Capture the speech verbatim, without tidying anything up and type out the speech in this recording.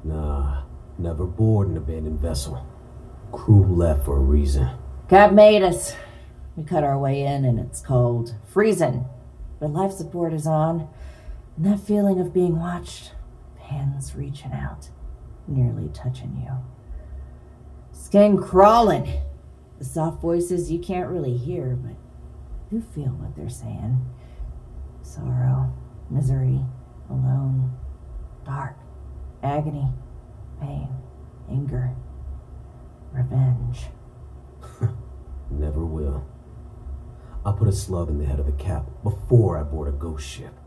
Nah, never board an abandoned vessel. Crew left for a reason. Cap made us. We cut our way in and it's cold. Freezing. But life support is on. And that feeling of being watched. Hands reaching out. Nearly touching you. Skin crawling. The soft voices you can't really hear, but you feel what they're saying. Sorrow, misery, alone, dark, agony, pain, anger, revenge. Never will. I'll put a slug in the head of the Cap before I board a ghost ship.